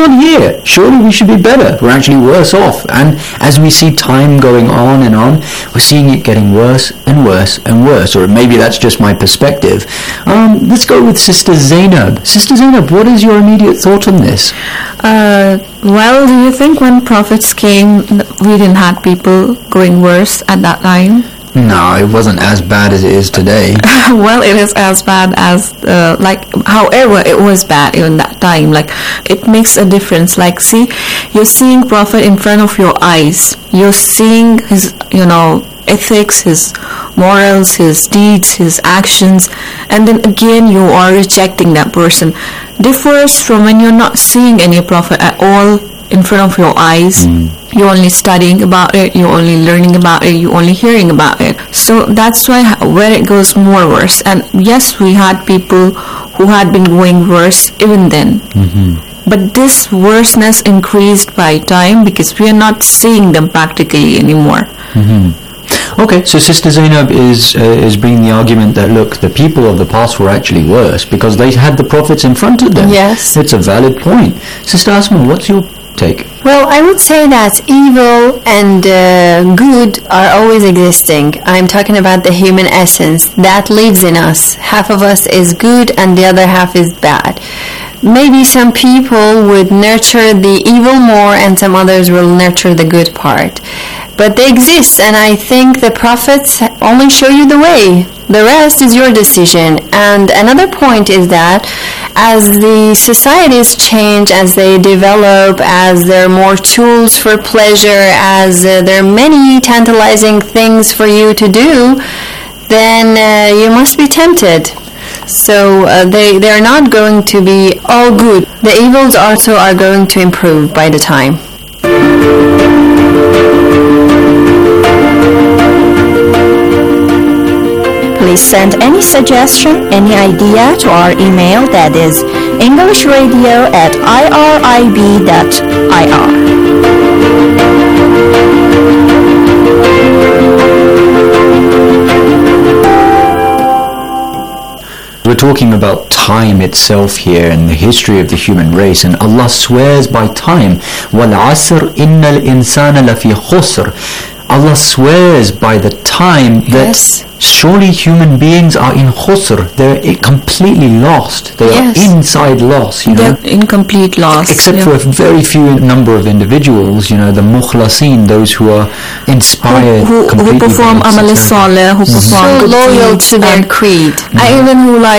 on here? Surely we should be better. We're actually worse off. And as we see time going on and on, we're seeing it getting worse and worse and worse. Or maybe that's just my perspective. Let's go with Sister Zainab. Sister Zainab, what is your immediate thought on this? Well, do you think when prophets came, we didn't have people going worse at that time? No, it wasn't as bad as it is today. Well, it is as bad as, however, it was bad in that time. Like, it makes a difference. Like, see, you're seeing prophet in front of your eyes. You're seeing his, ethics, his morals, his deeds, his actions, and then again you are rejecting that person. Differs from when you're not seeing any prophet at all in front of your eyes. You're only studying about it, you're only learning about it, you're only hearing about it. So that's why where it goes more worse. And yes, we had people who had been going worse even then. But this worseness increased by time because we are not seeing them practically anymore. Okay, so Sister Zainab is bringing the argument that, look, the people of the past were actually worse because they had the prophets in front of them. Yes. It's a valid point. Sister Asma, what's your take? Well, I would say that evil and good are always existing. I'm talking about the human essence that lives in us. Half of us is good and the other half is bad. Maybe some people would nurture the evil more and some others will nurture the good part. But they exist, and I think the prophets only show you the way. The rest is your decision. And another point is that as the societies change, as they develop, as there are more tools for pleasure, as there are many tantalizing things for you to do, then you must be tempted. So they are not going to be all good. The evils also are going to improve by the time. Please send any suggestion, any idea to our email, that is englishradio@irib.ir. We're talking about time itself here and the history of the human race, and Allah swears by time. وَالْعَصْرِ إِنَّ الْإِنسَانَ لَفِي خُسْرٍ. Allah swears by the time that surely human beings are in khusr. They're completely lost. They are inside loss. They're in complete loss. Except for a very few number of individuals, the mukhlaseen, those who are inspired, who perform amal saleh, who perform so loyal to their creed. And even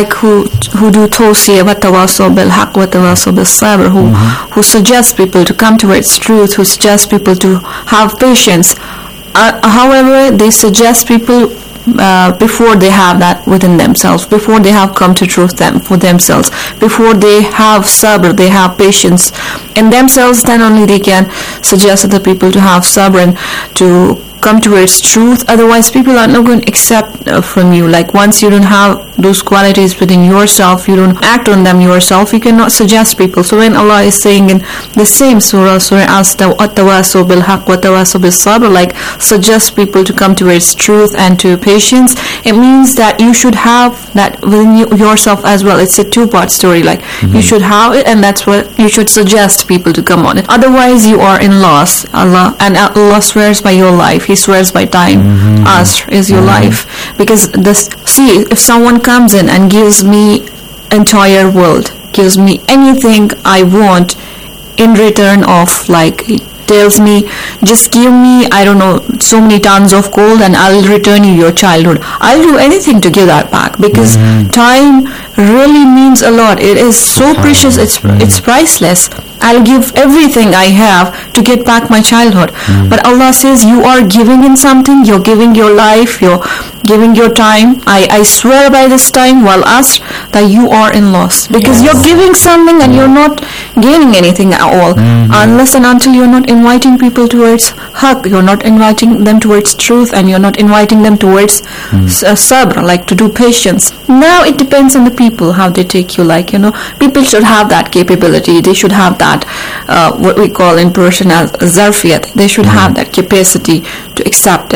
who do tawsiyah wa tawasaw bil haqq wa tawasaw bis sabr, who suggest people to come towards truth, who suggest people to have patience. However, they suggest people before they have that within themselves, before they have come to truth for themselves, before they have sabr, they have patience in themselves, then only they can suggest other people to have sabr and to come towards truth. Otherwise, people are not going to accept from you. Like, once you don't have those qualities within yourself, you don't act on them yourself, you cannot suggest people. So when Allah is saying in the same surah At-Tawasaw bil-Haqq wa tawasaw bis-Sabr, like, suggest people to come towards truth and to patience, it means that you should have that within yourself as well. It's a two-part story. Like, you should have it, and that's what you should suggest people to come on it. Otherwise, you are in loss. Allah Allah swears by your life. He swears by time. Asr is your life. Because if someone comes in and gives me entire world, gives me anything I want in return of, like, tells me, just give me, I don't know, so many tons of gold and I'll return you your childhood. I'll do anything to give that back, because time really means a lot. It is so precious, it's priceless. I'll give everything I have to get back my childhood. But Allah says, you are giving in something, you're giving your life, you're giving your time. I swear by this time, while Asr, that you are in loss. Because you're giving something and you're not gaining anything at all. Unless and until you're not inviting people towards haqq, you're not inviting them towards truth, and you're not inviting them towards sabr, like to do patience. Now it depends on the people, how they take you. Like, people should have that capability. They should have that, what we call in Persian as zarfiyat. They should have that capacity to accept it.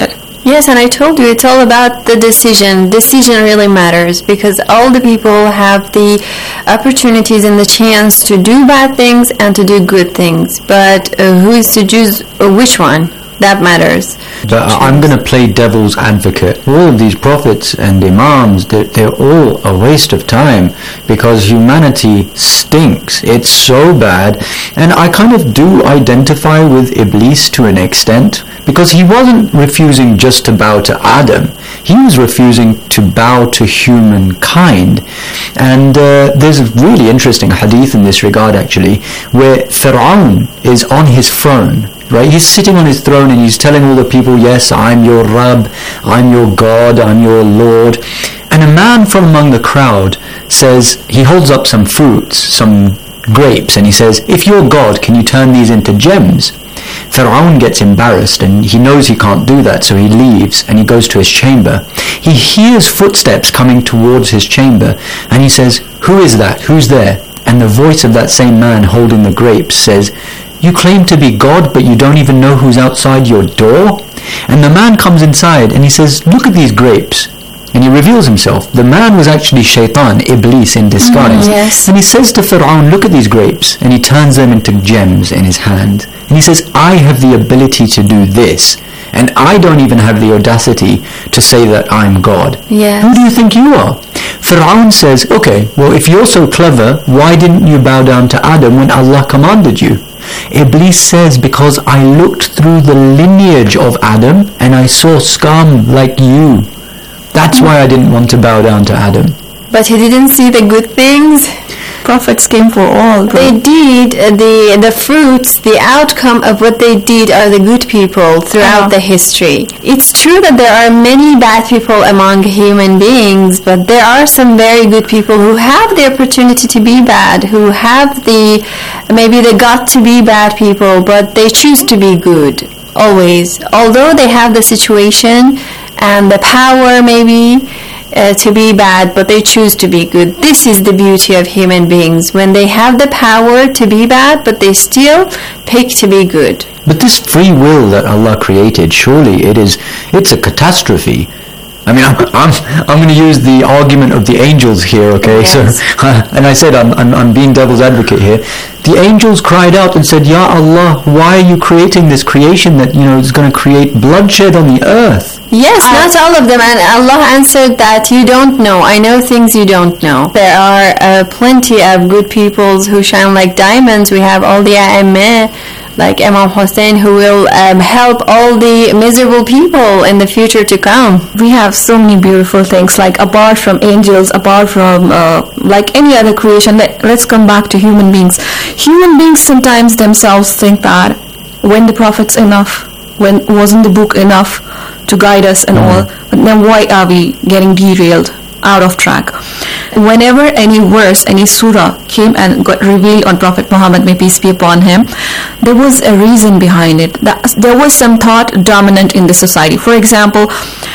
Yes, and I told you it's all about the decision. Decision really matters because all the people have the opportunities and the chance to do bad things and to do good things. But who is to choose which one? That matters. But I'm going to play devil's advocate. All of these prophets and imams, they're all a waste of time because humanity stinks. It's so bad. And I kind of do identify with Iblis to an extent because he wasn't refusing just to bow to Adam. He was refusing to bow to humankind. And there's a really interesting hadith in this regard actually where Fir'aun is on his throne. Right, he's sitting on his throne and he's telling all the people, yes, I'm your Rabb, I'm your God, I'm your Lord. And a man from among the crowd says, he holds up some fruits, some grapes, and he says, if you're God, can you turn these into gems? Fir'aun gets embarrassed and he knows he can't do that, so he leaves and he goes to his chamber. He hears footsteps coming towards his chamber and he says, who is that? Who's there? And the voice of that same man holding the grapes says, you claim to be God, but you don't even know who's outside your door? And the man comes inside and he says, look at these grapes. And he reveals himself. The man was actually Shaitan, Iblis in disguise. Yes. And he says to Fir'aun, look at these grapes. And he turns them into gems in his hand. And he says, I have the ability to do this. And I don't even have the audacity to say that I'm God. Yes. Who do you think you are? Fir'aun says, okay, well, if you're so clever, why didn't you bow down to Adam when Allah commanded you? Iblis says, because I looked through the lineage of Adam and I saw scum like you. That's why I didn't want to bow down to Adam. But he didn't see the good things. Prophets came for all. They did the fruits, the outcome of what they did are the good people throughout the history. It's true that there are many bad people among human beings, but there are some very good people who have the opportunity to be bad, who have maybe they got to be bad people, but they choose to be good always. Although they have the situation and the power maybe to be bad, but they choose to be good. This is the beauty of human beings, when they have the power to be bad, but they still pick to be good. But this free will that Allah created, surely it's a catastrophe. I mean, I'm going to use the argument of the angels here, okay? Yes. So, and I said I'm being devil's advocate here. The angels cried out and said, Ya Allah, why are you creating this creation that, is going to create bloodshed on the earth? Yes, not all of them. And Allah answered that you don't know. I know things you don't know. There are plenty of good people who shine like diamonds. We have all the A'imah, like Imam Hussein, who will help all the miserable people in the future to come. We have so many beautiful things, like apart from angels, apart from like any other creation. Let's come back to human beings. Human beings sometimes themselves think that when the prophet's enough, when wasn't the book enough to guide us and all, but then why are we getting derailed, out of track? Whenever any verse, any surah came and got revealed on Prophet Muhammad, may peace be upon him, there was a reason behind it. There was some thought dominant in the society. For example,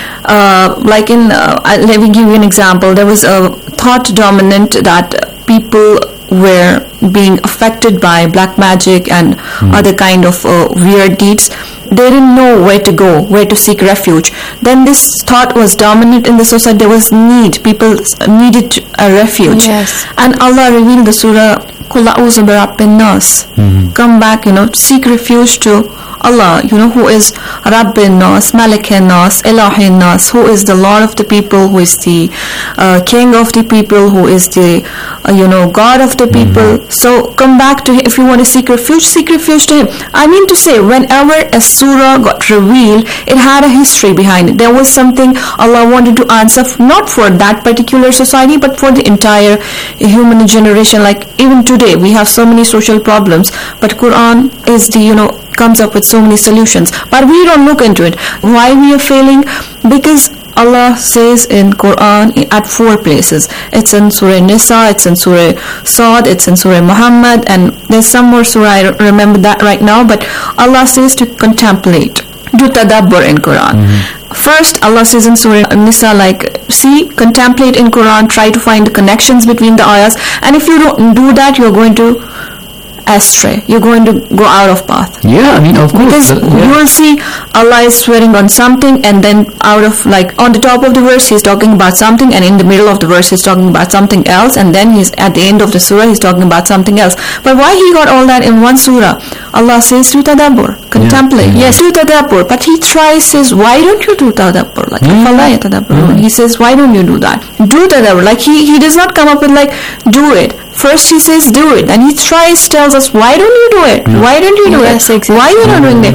let me give you an example. There was a thought dominant that people were being affected by black magic and other kind of weird deeds. They didn't know where to go, where to seek refuge. Then this thought was dominant in the society. There was need. People needed a refuge. Yes. And Allah revealed the surah, Qul a'udhu bi rabbin nas. Come back, seek refuge to Allah, who is Rabbin Nas, Malikin Nas, Ilahin Nas, who is the Lord of the people, who is the King of the people, who is the, God of the people. So come back to Him. If you want to seek refuge to Him. I mean to say, whenever a surah got revealed, it had a history behind it. There was something Allah wanted to answer, not for that particular society, but for the entire human generation. Like even today, we have so many social problems, but Quran is the, comes up with so many solutions, but we don't look into it. Why we are failing? Because Allah says in Quran at 4 places. It's in Surah Nisa, it's in Surah Sad, it's in Surah Muhammad, and there's some more surah, I don't remember that right now, but Allah says to contemplate, do tadabbur in Quran. First, Allah says in Surah Nisa, contemplate in Quran, try to find the connections between the ayahs, and if you don't do that, you're going to astray. You're going to go out of path. Yeah, I mean, of course. Because you will see Allah is swearing on something, and then out of, like, on the top of the verse he's talking about something, and in the middle of the verse he's talking about something else, and then he's at the end of the surah he's talking about something else. But why he got all that in one surah? Allah says to tadabbur, contemplate. Yes, do tadabbur. But he says, why don't you do tadabbur? Like, he says, why don't you do that? Do tadabbur. Like, he does not come up with, like, do it. First he says do it, and he tells us, why don't you do it? Why don't you do it? Exactly. Why are you not doing it?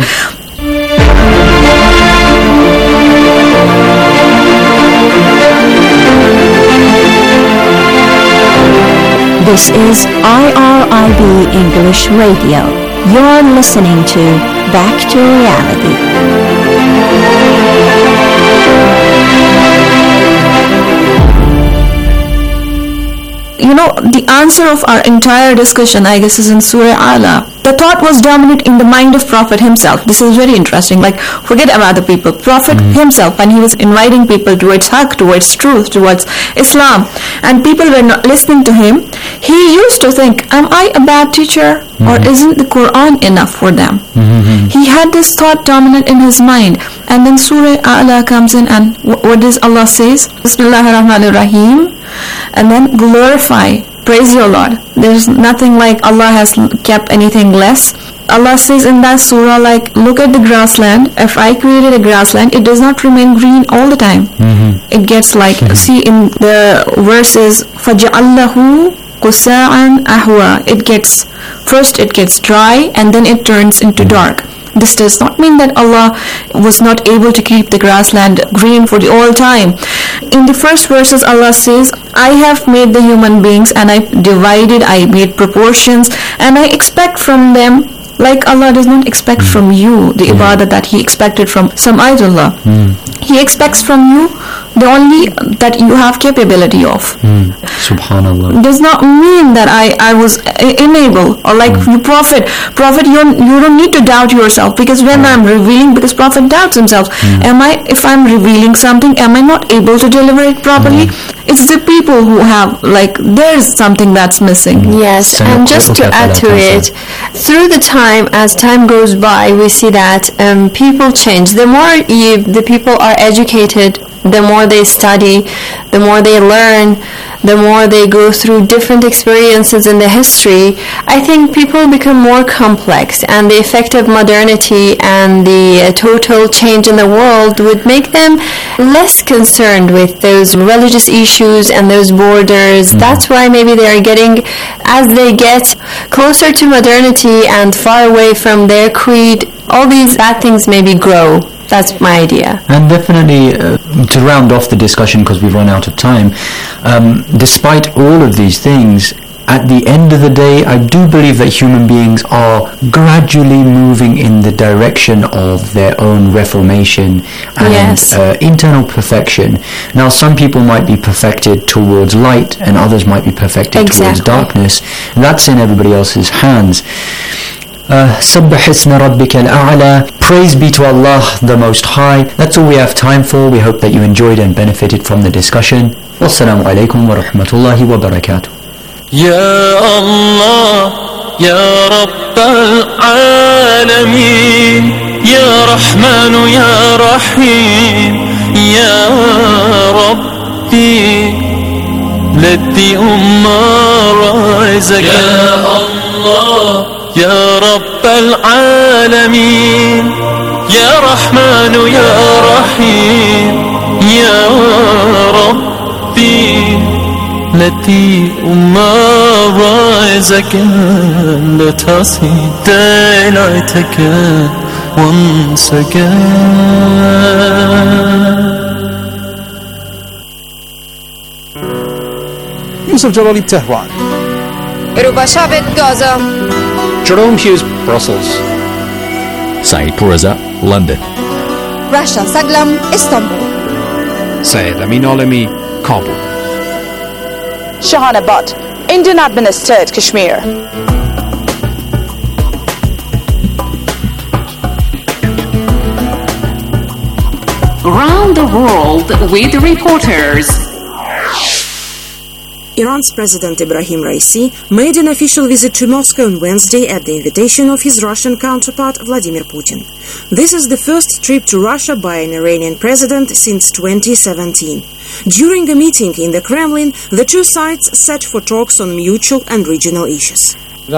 This is IRIB English Radio. You're listening to Back to Reality. You know, the answer of our entire discussion, I guess, is in Surah Ala. The thought was dominant in the mind of Prophet himself. This is very interesting. Like, forget about the people. Prophet himself, when he was inviting people towards haqq, towards truth, towards Islam, and people were not listening to him, he used to think, am I a bad teacher? Or isn't the Quran enough for them? He had this thought dominant in his mind. And then Surah A'la comes in, and what does Allah says? Bismillahirrahmanirrahim. And then glorify, praise your Lord. There's nothing like Allah has kept anything less. Allah says in that surah, like, look at the grassland. If I created a grassland, it does not remain green all the time. It gets like, see in the verses, فَجَعَلَّهُ قُسَاعًا أَهْوَى. It gets dry, and then it turns into dark. This does not mean that Allah was not able to keep the grassland green for the all time. In the first verses, Allah says, I have made the human beings, and I made proportions, and I expect from them, like Allah does not expect from you the ibadah that He expected from some idollah. He expects from you the only that you have capability of. Subhanallah. Does not mean that I was unable, or like you prophet, you don't need to doubt yourself, because when I'm revealing, because prophet doubts himself, if I'm revealing something, am I not able to deliver it properly? It's the people who have, like, there's something that's missing. Yes, and just to add to it, through the time, as time goes by, we see that people change. The more the people are educated, the more they study, the more they learn, the more they go through different experiences in the history, I think people become more complex, and the effect of modernity and the total change in the world would make them less concerned with those religious issues and those borders. That's why maybe they are getting, as they get closer to modernity and far away from their creed, all these bad things maybe grow. That's my idea. And definitely, to round off the discussion, because we've run out of time, despite all of these things, at the end of the day, I do believe that human beings are gradually moving in the direction of their own reformation and internal perfection. Now, some people might be perfected towards light, and others might be perfected towards darkness. That's in everybody else's hands. سبح اسم ربك الأعلى. Praise be to Allah the Most High. That's all we have time for. We hope that you enjoyed and benefited from the discussion. Wassalamu alaikum wa rahmatullahi wa barakatuh. Ya Allah, Ya Rabb al-Alamin, Ya Rahman, Ya Rahim, Ya Rabbi, let the Ummah rise again. Ya Allah, Ya Rabb al-Alamin, Ya Rahman, Ya Rahim, Ya Rabbi, let the Ummah rise again. Let us see daylight again, once again. Yusuf Jalali, Tehran. Erubashabet, Gaza. Jerome Hughes, Brussels. Saeed Poureza, London. Rasha Saglam, Istanbul. Syed Amin Alami, Kabul. Shahana Butt, Indian administered Kashmir. Around the world with reporters. Iran's President Ibrahim Raisi made an official visit to Moscow on Wednesday at the invitation of his Russian counterpart Vladimir Putin. This is the first trip to Russia by an Iranian president since 2017. During a meeting in the Kremlin, the two sides set for talks on mutual and regional issues. We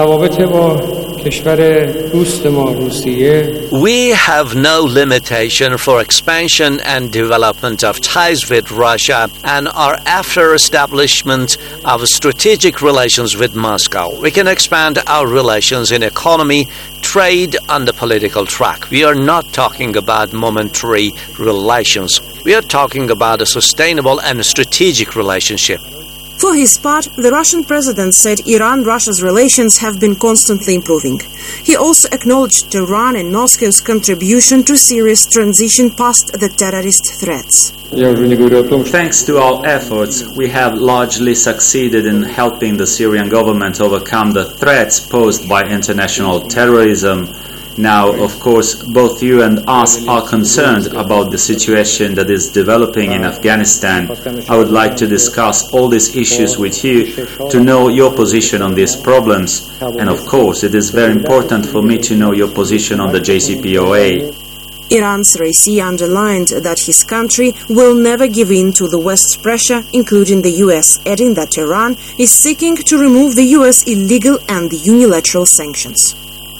have no limitation for expansion and development of ties with Russia and are after establishment of strategic relations with Moscow. We can expand our relations in economy, trade, and the political track. We are not talking about momentary relations. We are talking about a sustainable and strategic relationship. For his part, the Russian president said Iran-Russia's relations have been constantly improving. He also acknowledged Tehran and Moscow's contribution to Syria's transition past the terrorist threats. Thanks to our efforts, we have largely succeeded in helping the Syrian government overcome the threats posed by international terrorism. Now, of course, both you and us are concerned about the situation that is developing in Afghanistan. I would like to discuss all these issues with you to know your position on these problems. And of course, it is very important for me to know your position on the JCPOA. Iran's Raisi underlined that his country will never give in to the West's pressure, including the US, adding that Tehran is seeking to remove the US illegal and unilateral sanctions.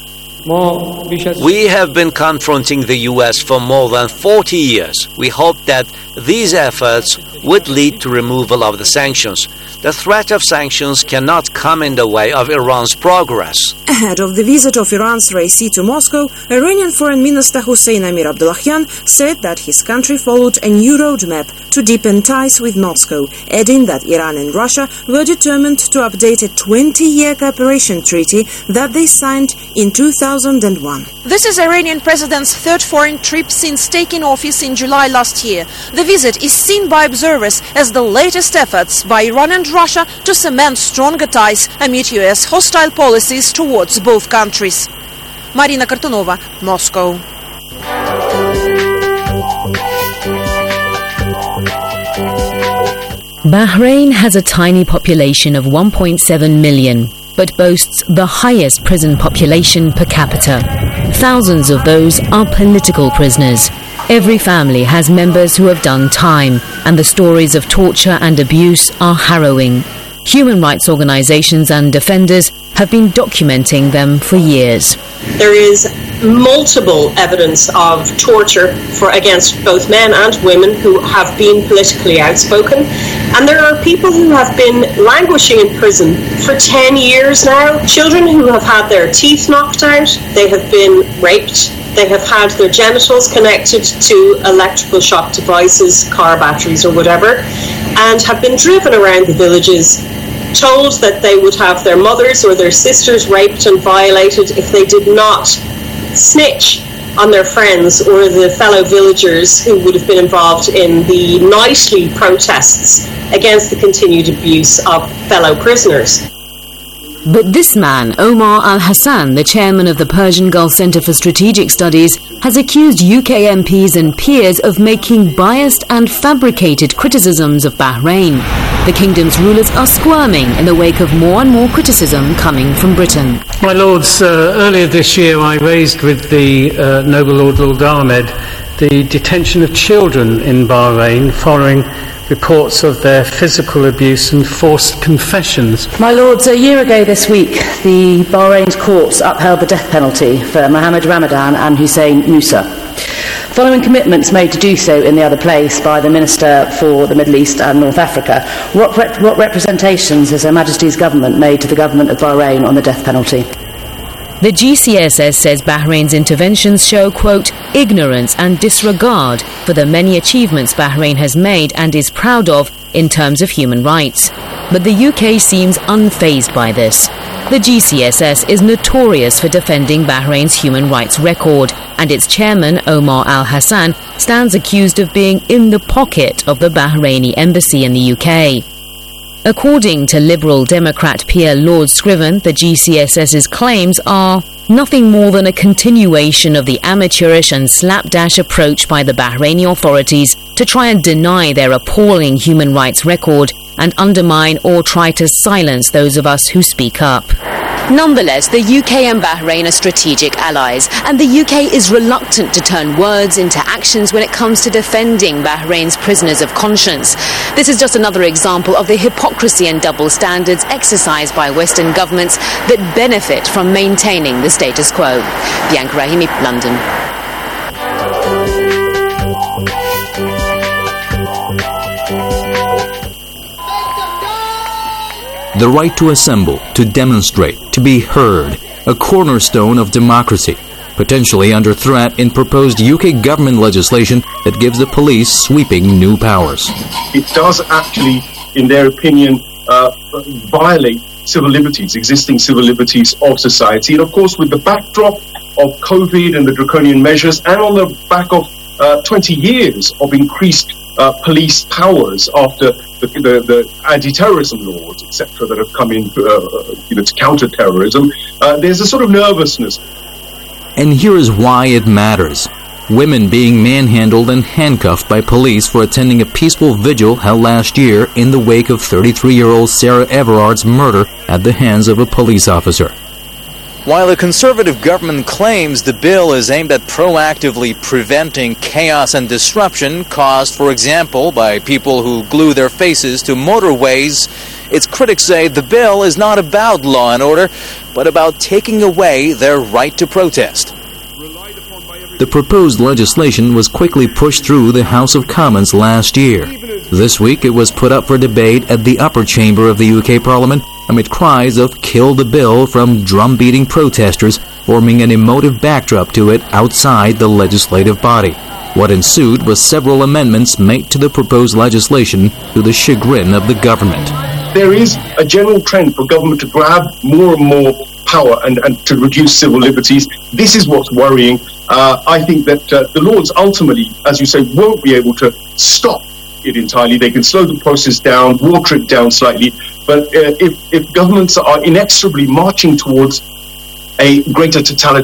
We have been confronting the US for more than 40 years. We hope that these efforts would lead to removal of the sanctions. The threat of sanctions cannot come in the way of Iran's progress. Ahead of the visit of Iran's Raisi to Moscow, Iranian Foreign Minister Hossein Amir Abdullahian said that his country followed a new roadmap to deepen ties with Moscow, adding that Iran and Russia were determined to update a 20-year cooperation treaty that they signed in 2001. This is Iranian president's third foreign trip since taking office in July last year. The visit is seen by observers as the latest efforts by Iran and Russia to cement stronger ties amid US hostile policies towards both countries. Marina Kartunova, Moscow. Bahrain has a tiny population of 1.7 million, but boasts the highest prison population per capita. Thousands of those are political prisoners. Every family has members who have done time, and the stories of torture and abuse are harrowing. Human rights organizations and defenders have been documenting them for years. There is multiple evidence of torture against both men and women who have been politically outspoken, and there are people who have been languishing in prison for 10 years now. Children who have had their teeth knocked out, they have been raped, they have had their genitals connected to electrical shock devices, car batteries or whatever, and have been driven around the villages, told that they would have their mothers or their sisters raped and violated if they did not snitch on their friends or the fellow villagers who would have been involved in the nightly protests against the continued abuse of fellow prisoners. But this man, Omar Al-Hassan, the chairman of the Persian Gulf Center for Strategic Studies, has accused UK MPs and peers of making biased and fabricated criticisms of Bahrain. The kingdom's rulers are squirming in the wake of more and more criticism coming from Britain. My lords, earlier this year I raised with the Noble Lord Ahmed the detention of children in Bahrain following reports of their physical abuse and forced confessions. My lords, a year ago this week, the Bahrain's courts upheld the death penalty for Mohammed Ramadan and Hussein Musa, following commitments made to do so in the other place by the Minister for the Middle East and North Africa. What representations has Her Majesty's government made to the government of Bahrain on the death penalty? The GCSS says Bahrain's interventions show, quote, ignorance and disregard for the many achievements Bahrain has made and is proud of in terms of human rights. But the UK seems unfazed by this. The GCSS is notorious for defending Bahrain's human rights record, and its chairman, Omar Al-Hassan, stands accused of being in the pocket of the Bahraini embassy in the UK. According to Liberal Democrat Pierre Lord Scriven, the GCSS's claims are nothing more than a continuation of the amateurish and slapdash approach by the Bahraini authorities to try and deny their appalling human rights record and undermine or try to silence those of us who speak up. Nonetheless, the UK and Bahrain are strategic allies, and the UK is reluctant to turn words into actions when it comes to defending Bahrain's prisoners of conscience. This is just another example of the hypocrisy and double standards exercised by Western governments that benefit from maintaining the status quo. Bianca Rahimi, London. The right to assemble, to demonstrate, to be heard, a cornerstone of democracy, potentially under threat in proposed UK government legislation that gives the police sweeping new powers. It does actually, in their opinion, violate civil liberties, existing civil liberties of society. And of course, with the backdrop of COVID and the draconian measures, and on the back of 20 years of increased police powers after the anti-terrorism laws, etc., that have come in to counter terrorism, there's a sort of nervousness. And here is why it matters. Women being manhandled and handcuffed by police for attending a peaceful vigil held last year in the wake of 33-year-old Sarah Everard's murder at the hands of a police officer. While the Conservative government claims the bill is aimed at proactively preventing chaos and disruption caused, for example, by people who glue their faces to motorways, its critics say the bill is not about law and order, but about taking away their right to protest. The proposed legislation was quickly pushed through the House of Commons last year. This week it was put up for debate at the upper chamber of the UK Parliament amid cries of "kill the bill" from drum-beating protesters, forming an emotive backdrop to it outside the legislative body. What ensued was several amendments made to the proposed legislation to the chagrin of the government. There is a general trend for government to grab more and more power and to reduce civil liberties. This is what's worrying. I think that the Lords ultimately, as you say, won't be able to stop it entirely. They can slow the process down, water it down slightly. But if governments are inexorably marching towards a greater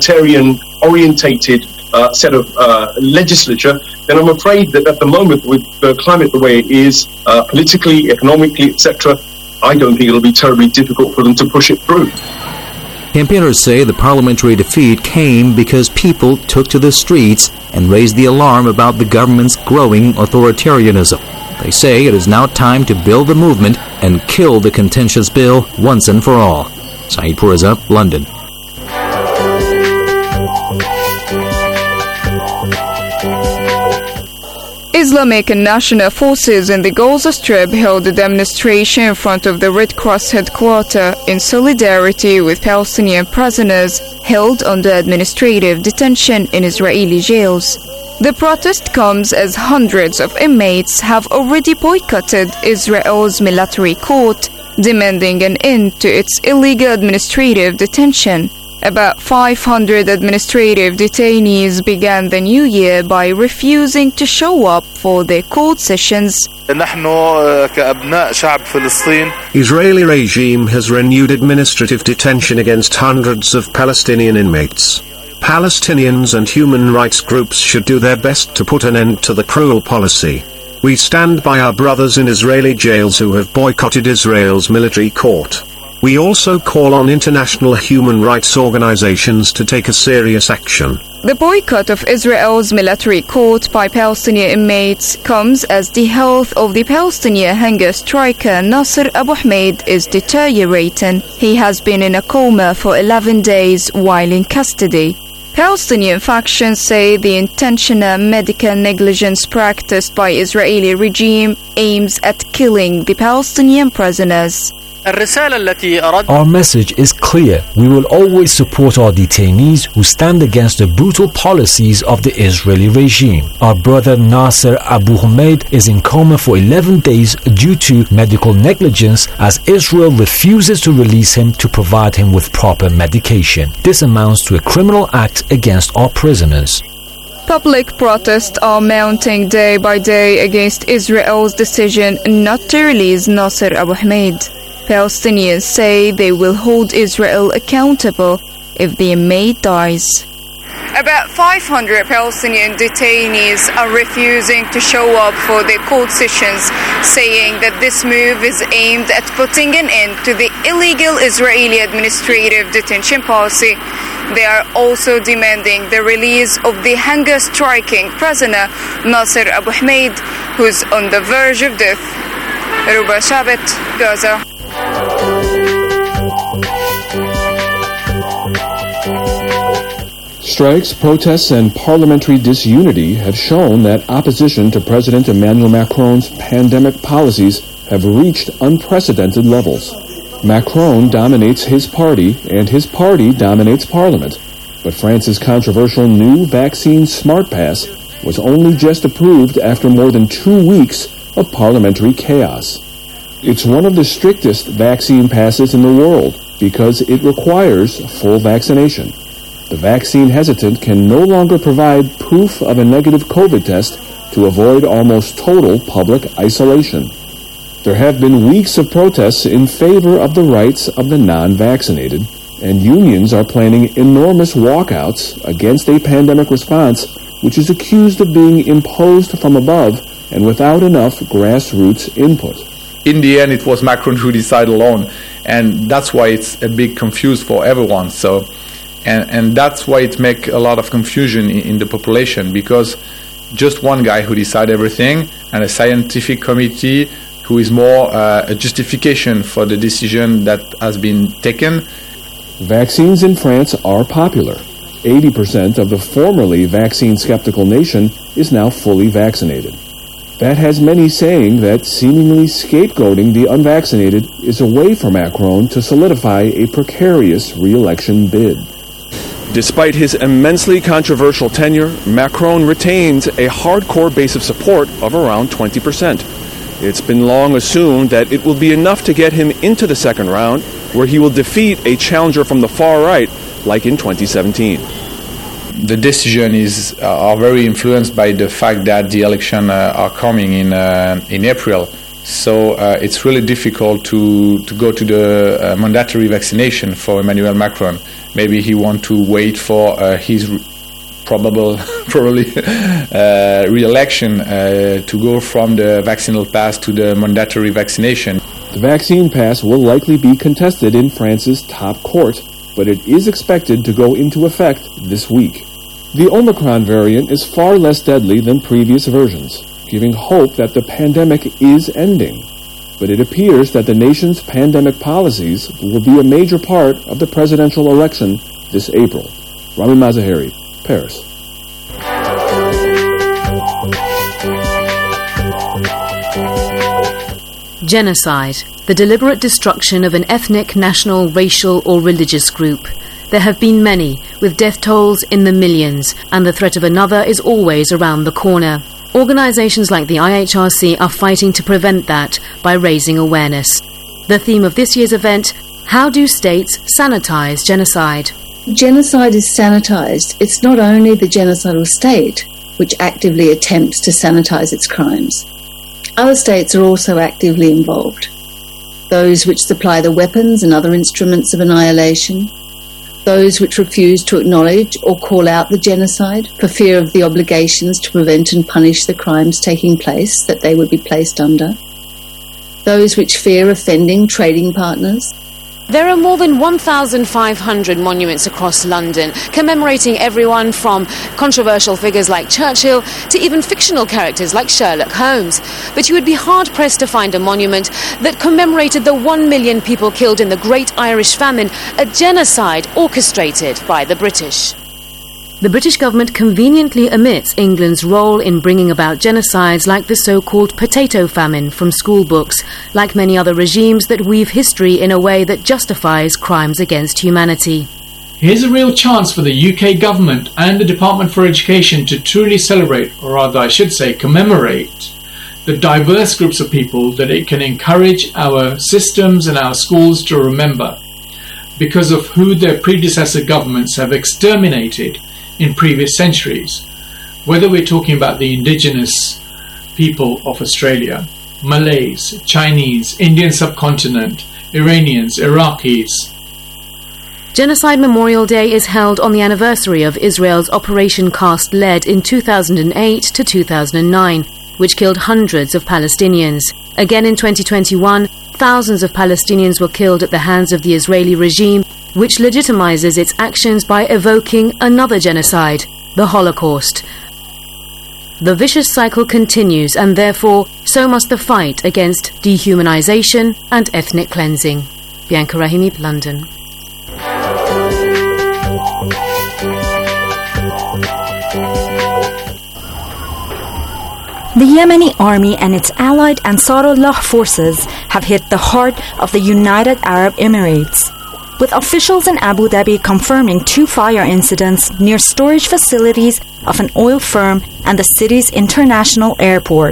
totalitarian-orientated set of legislature, then I'm afraid that at the moment, with the climate the way it is, politically, economically, etc., I don't think it'll be terribly difficult for them to push it through. Campaigners say the parliamentary defeat came because people took to the streets and raised the alarm about the government's growing authoritarianism. They say it is now time to build the movement and kill the contentious bill once and for all. Saeed Pourreza, London. Islamic and national forces in the Gaza Strip held a demonstration in front of the Red Cross headquarters in solidarity with Palestinian prisoners held under administrative detention in Israeli jails. The protest comes as hundreds of inmates have already boycotted Israel's military court, demanding an end to its illegal administrative detention. About 500 administrative detainees began the new year by refusing to show up for their court sessions. Israeli regime has renewed administrative detention against hundreds of Palestinian inmates. Palestinians and human rights groups should do their best to put an end to the cruel policy. We stand by our brothers in Israeli jails who have boycotted Israel's military court. We also call on international human rights organizations to take a serious action. The boycott of Israel's military court by Palestinian inmates comes as the health of the Palestinian hunger striker Nasser Abu Hamid is deteriorating. He has been in a coma for 11 days while in custody. Palestinian factions say the intentional medical negligence practiced by Israeli regime aims at killing the Palestinian prisoners. Our message is clear. We will always support our detainees who stand against the brutal policies of the Israeli regime. Our brother Nasser Abu Hamid is in coma for 11 days due to medical negligence as Israel refuses to release him to provide him with proper medication. This amounts to a criminal act against our prisoners. Public protests are mounting day by day against Israel's decision not to release Nasser Abu Hamid. Palestinians say they will hold Israel accountable if the inmate dies. About 500 Palestinian detainees are refusing to show up for their court sessions, saying that this move is aimed at putting an end to the illegal Israeli administrative detention policy. They are also demanding the release of the hunger-striking prisoner Nasser Abu Hamid, who's on the verge of death. Ruba Shabet, Gaza. Strikes, protests, and parliamentary disunity have shown that opposition to President Emmanuel Macron's pandemic policies have reached unprecedented levels. Macron dominates his party, and his party dominates Parliament. But France's controversial new vaccine Smart Pass was only just approved after more than 2 weeks of parliamentary chaos. It's one of the strictest vaccine passes in the world because it requires full vaccination. The vaccine hesitant can no longer provide proof of a negative COVID test to avoid almost total public isolation. There have been weeks of protests in favor of the rights of the non-vaccinated, and unions are planning enormous walkouts against a pandemic response which is accused of being imposed from above and without enough grassroots input. In the end, it was Macron who decided alone, and that's why it's a big confuse for everyone. And that's why it makes a lot of confusion in the population, because just one guy who decides everything and a scientific committee who is more a justification for the decision that has been taken. Vaccines in France are popular. 80% of the formerly vaccine-skeptical nation is now fully vaccinated. That has many saying that seemingly scapegoating the unvaccinated is a way for Macron to solidify a precarious re-election bid. Despite his immensely controversial tenure, Macron retains a hardcore base of support of around 20%. It's been long assumed that it will be enough to get him into the second round, where he will defeat a challenger from the far right, like in 2017. The decision are very influenced by the fact that the election are coming in April. So it's really difficult to go to the mandatory vaccination for Emmanuel Macron. Maybe he wants to wait for his probably re-election to go from the vaccinal pass to the mandatory vaccination. The vaccine pass will likely be contested in France's top court, but it is expected to go into effect this week. The Omicron variant is far less deadly than previous versions, giving hope that the pandemic is ending. But it appears that the nation's pandemic policies will be a major part of the presidential election this April. Rami Mazaheri, Paris. Genocide, the deliberate destruction of an ethnic, national, racial or religious group. There have been many, with death tolls in the millions, and the threat of another is always around the corner. Organisations like the IHRC are fighting to prevent that by raising awareness. The theme of this year's event, how do states sanitise genocide? Genocide is sanitised. It's not only the genocidal state which actively attempts to sanitise its crimes. Other states are also actively involved. Those which supply the weapons and other instruments of annihilation, those which refuse to acknowledge or call out the genocide for fear of the obligations to prevent and punish the crimes taking place that they would be placed under, those which fear offending trading partners. There are more than 1,500 monuments across London, commemorating everyone from controversial figures like Churchill to even fictional characters like Sherlock Holmes. But you would be hard-pressed to find a monument that commemorated the 1 million people killed in the Great Irish Famine, a genocide orchestrated by the British. The British government conveniently omits England's role in bringing about genocides like the so-called potato famine from school books, like many other regimes that weave history in a way that justifies crimes against humanity. Here's a real chance for the UK government and the Department for Education to truly celebrate, or rather I should say commemorate, the diverse groups of people that it can encourage our systems and our schools to remember because of who their predecessor governments have exterminated in previous centuries, whether we're talking about the indigenous people of Australia, Malays, Chinese, Indian subcontinent, Iranians, Iraqis. Genocide Memorial Day is held on the anniversary of Israel's Operation Cast Lead in 2008 to 2009, which killed hundreds of Palestinians. Again in 2021, thousands of Palestinians were killed at the hands of the Israeli regime, which legitimizes its actions by evoking another genocide, the Holocaust. The vicious cycle continues, and therefore, so must the fight against dehumanization and ethnic cleansing. Bianca Rahimi, London. The Yemeni army and its allied Ansarullah forces have hit the heart of the United Arab Emirates, with officials in Abu Dhabi confirming 2 fire incidents near storage facilities of an oil firm and the city's international airport.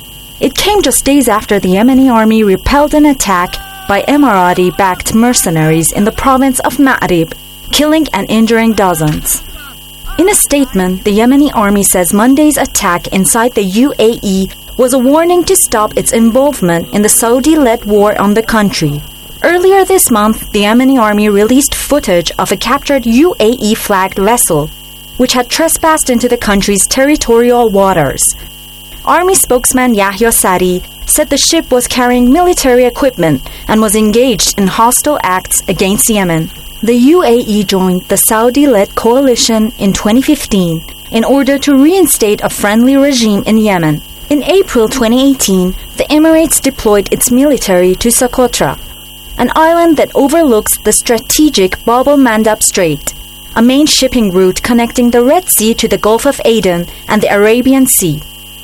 It came just days after the Yemeni army repelled an attack by Emirati-backed mercenaries in the province of Ma'rib, killing and injuring dozens. In a statement, the Yemeni army says Monday's attack inside the UAE was a warning to stop its involvement in the Saudi-led war on the country. Earlier this month, the Yemeni army released footage of a captured UAE-flagged vessel, which had trespassed into the country's territorial waters. Army spokesman Yahya Sari said the ship was carrying military equipment and was engaged in hostile acts against Yemen. The UAE joined the Saudi-led coalition in 2015 in order to reinstate a friendly regime in Yemen. In April 2018, the Emirates deployed its military to Socotra, an island that overlooks the strategic Bab el-Mandab Strait, a main shipping route connecting the Red Sea to the Gulf of Aden and the Arabian Sea.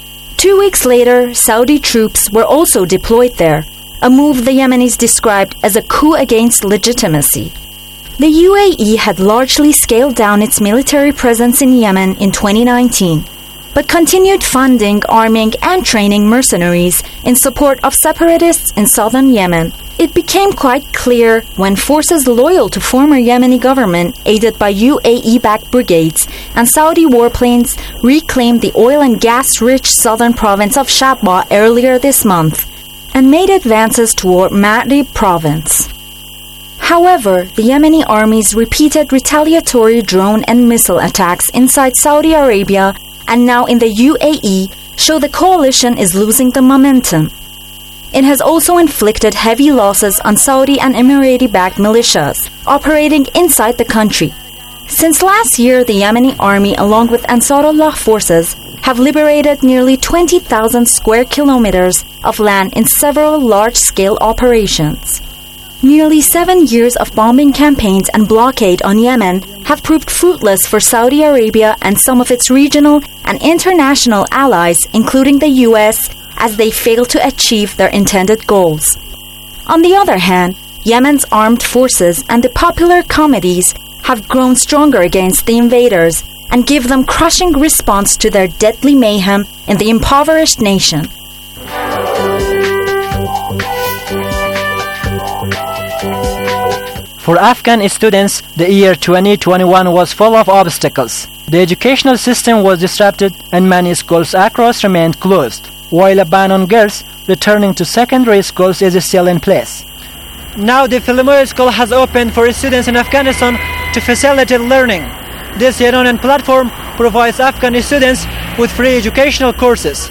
2 weeks later, Saudi troops were also deployed there, a move the Yemenis described as a coup against legitimacy. The UAE had largely scaled down its military presence in Yemen in 2019, but continued funding, arming, and training mercenaries in support of separatists in southern Yemen. It became quite clear when forces loyal to former Yemeni government, aided by UAE-backed brigades and Saudi warplanes, reclaimed the oil and gas-rich southern province of Shabwa earlier this month and made advances toward Ma'rib province. However, the Yemeni army's repeated retaliatory drone and missile attacks inside Saudi Arabia and now in the UAE show the coalition is losing the momentum. It has also inflicted heavy losses on Saudi and Emirati-backed militias operating inside the country. Since last year, the Yemeni army, along with Ansarullah forces, have liberated nearly 20,000 square kilometers of land in several large-scale operations. Nearly 7 years of bombing campaigns and blockade on Yemen have proved fruitless for Saudi Arabia and some of its regional and international allies, including the US, as they fail to achieve their intended goals. On the other hand, Yemen's armed forces and the popular committees have grown stronger against the invaders and give them crushing response to their deadly mayhem in the impoverished nation. For Afghan students, the year 2021 was full of obstacles. The educational system was disrupted and many schools across remained closed, while a ban on girls returning to secondary schools is still in place. Now the Philimoy School has opened for students in Afghanistan to facilitate learning. This Iranian platform provides Afghan students with free educational courses.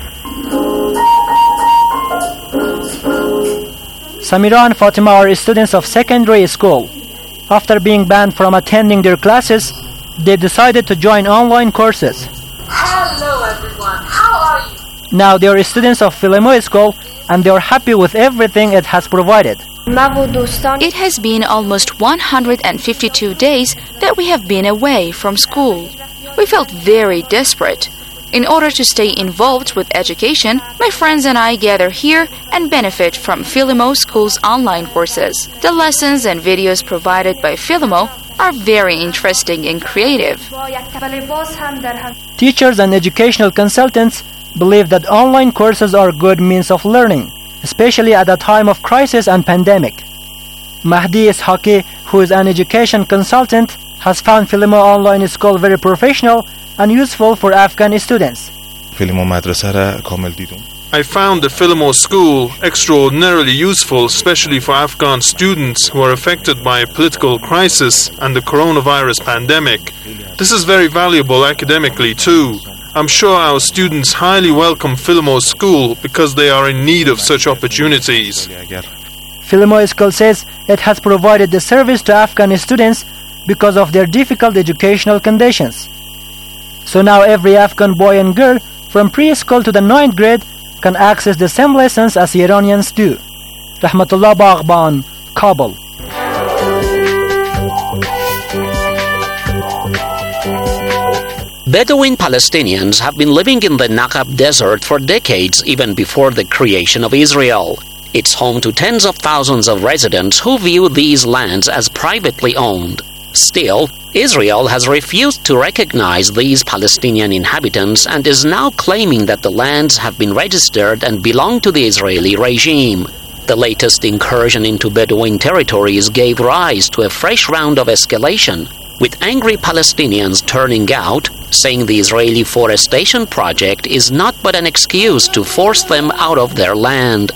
Samira and Fatima are students of secondary school. After being banned from attending their classes, they decided to join online courses. Hello everyone, how are you? Now they are students of Philimoy School and they are happy with everything it has provided. It has been almost 152 days that we have been away from school. We felt very desperate. In order to stay involved with education, my friends and I gather here and benefit from Philimo School's online courses. The lessons and videos provided by Philimo are very interesting and creative. Teachers and educational consultants believe that online courses are good means of learning, especially at a time of crisis and pandemic. Mahdi Ishaqi, who is an education consultant, has found Philimo Online School very professional and useful for Afghan students. I found the Philomore School extraordinarily useful, especially for Afghan students who are affected by a political crisis and the coronavirus pandemic. This is very valuable academically too. I'm sure our students highly welcome Philomore School because they are in need of such opportunities. Philomore School says it has provided the service to Afghan students because of their difficult educational conditions. So now every Afghan boy and girl from preschool to the 9th grade can access the same lessons as Iranians do. Rahmatullah Baghban, Kabul. Bedouin Palestinians have been living in the Naqab Desert for decades, even before the creation of Israel. It's home to tens of thousands of residents who view these lands as privately owned. Still, Israel has refused to recognize these Palestinian inhabitants and is now claiming that the lands have been registered and belong to the Israeli regime. The latest incursion into Bedouin territories gave rise to a fresh round of escalation, with angry Palestinians turning out, saying the Israeli forestation project is not but an excuse to force them out of their land.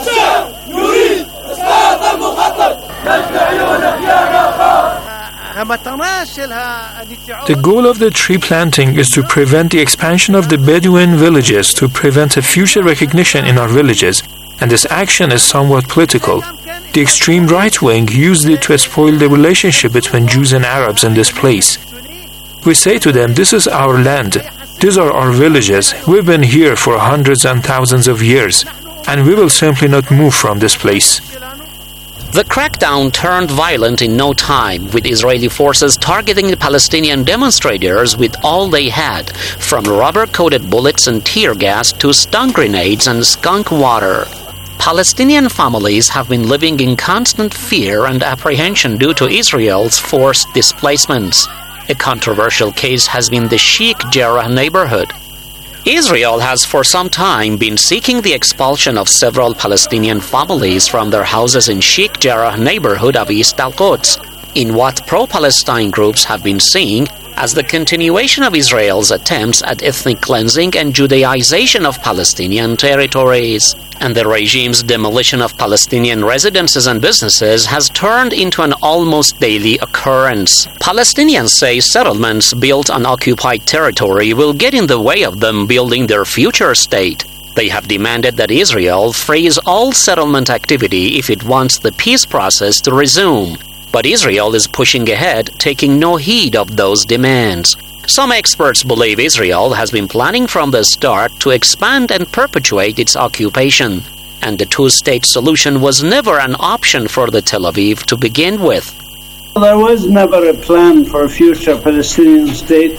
The goal of the tree planting is to prevent the expansion of the Bedouin villages, to prevent a future recognition in our villages, and this action is somewhat political. The extreme right wing used it to spoil the relationship between Jews and Arabs in this place. We say to them, this is our land, these are our villages, we've been here for hundreds and thousands of years, and we will simply not move from this place. The crackdown turned violent in no time, with Israeli forces targeting the Palestinian demonstrators with all they had, from rubber-coated bullets and tear gas to stun grenades and skunk water. Palestinian families have been living in constant fear and apprehension due to Israel's forced displacements. A controversial case has been the Sheikh Jarrah neighborhood. Israel has for some time been seeking the expulsion of several Palestinian families from their houses in Sheikh Jarrah neighborhood of East Al-Quds, in what pro-Palestine groups have been seeing as the continuation of Israel's attempts at ethnic cleansing and Judaization of Palestinian territories. And the regime's demolition of Palestinian residences and businesses has turned into an almost daily occurrence. Palestinians say settlements built on occupied territory will get in the way of them building their future state. They have demanded that Israel freeze all settlement activity if it wants the peace process to resume. But Israel is pushing ahead, taking no heed of those demands. Some experts believe Israel has been planning from the start to expand and perpetuate its occupation, and the two-state solution was never an option for the Tel Aviv to begin with. There was never a plan for a future Palestinian state.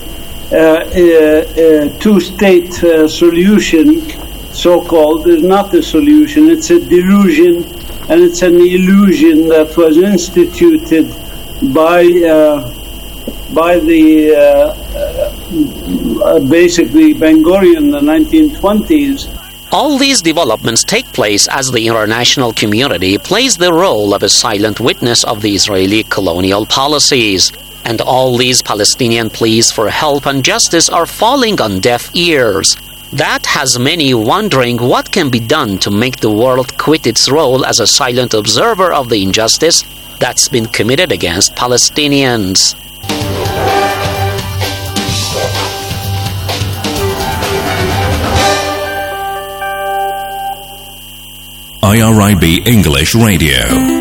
A two-state solution, so-called, is not a solution. It's a delusion, and it's an illusion that was instituted by the basically Ben-Gurion in the 1920s. All these developments take place as the international community plays the role of a silent witness of the Israeli colonial policies. And all these Palestinian pleas for help and justice are falling on deaf ears. That has many wondering what can be done to make the world quit its role as a silent observer of the injustice that's been committed against Palestinians. IRIB English Radio.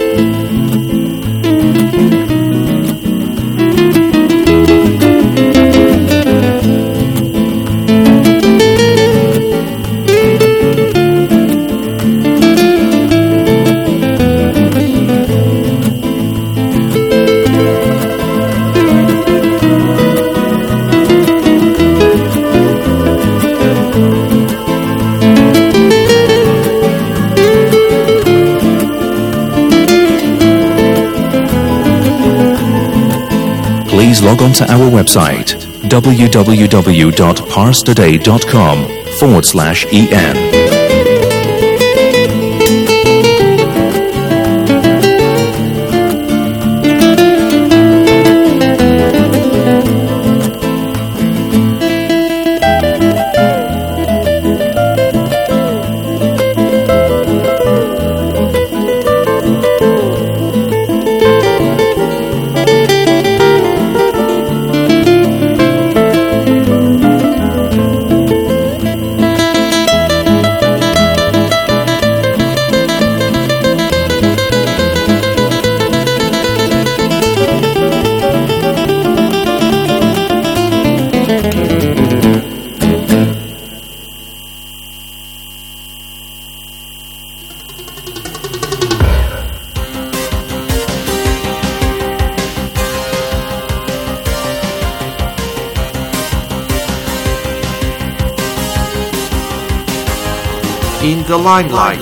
Please log on to our website www.parstoday.com/en. in the limelight.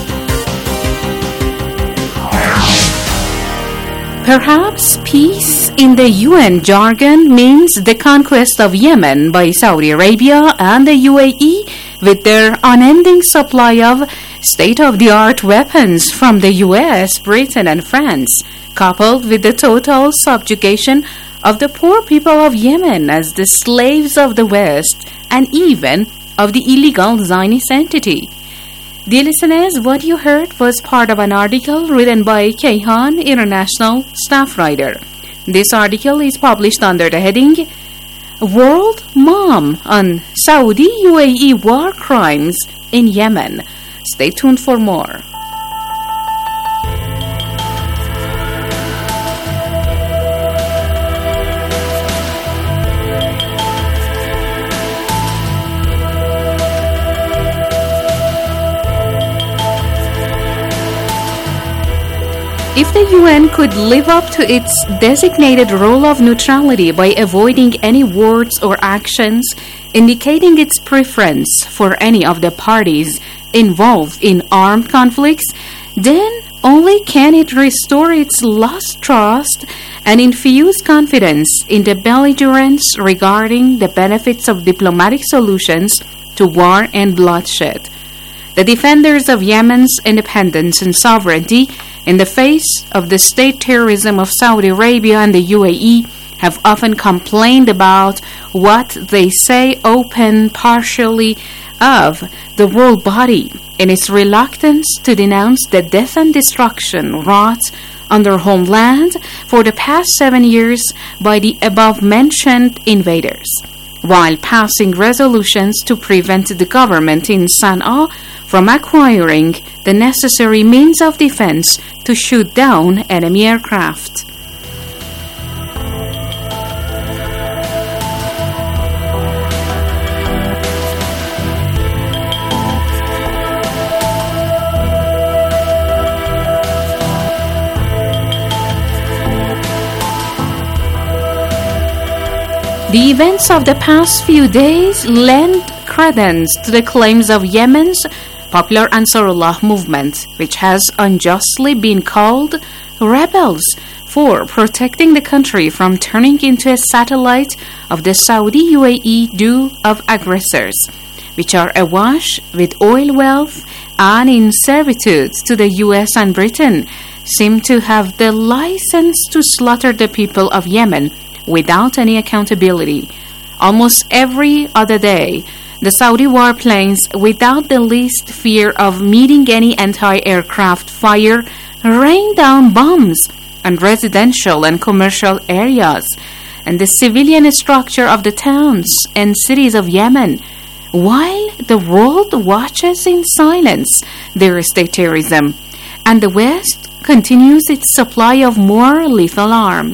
Perhaps peace in the UN jargon means the conquest of Yemen by Saudi Arabia and the UAE with their unending supply of state-of-the-art weapons from the US, Britain and France, coupled with the total subjugation of the poor people of Yemen as the slaves of the West and even of the illegal Zionist entity. Dear listeners, what you heard was part of an article written by Kayhan, international staff writer. This article is published under the heading World Mom on Saudi-UAE War Crimes in Yemen. Stay tuned for more. If the UN could live up to its designated role of neutrality by avoiding any words or actions indicating its preference for any of the parties involved in armed conflicts, then only can it restore its lost trust and infuse confidence in the belligerents regarding the benefits of diplomatic solutions to war and bloodshed. The defenders of Yemen's independence and sovereignty in the face of the state terrorism of Saudi Arabia and the UAE have often complained about what they say open partially of the world body in its reluctance to denounce the death and destruction wrought on their homeland for the past 7 years by the above-mentioned invaders, while passing resolutions to prevent the government in Sana'a from acquiring the necessary means of defense to shoot down enemy aircraft. The events of the past few days lend credence to the claims of Yemen's Popular Ansarullah movement, which has unjustly been called rebels for protecting the country from turning into a satellite of the Saudi-UAE duo of aggressors, which are awash with oil wealth and in servitude to the US and Britain, seem to have the license to slaughter the people of Yemen without any accountability. Almost every other day, the Saudi warplanes, without the least fear of meeting any anti-aircraft fire, rain down bombs on residential and commercial areas and the civilian structure of the towns and cities of Yemen, while the world watches in silence their state terrorism, and the West continues its supply of more lethal arms.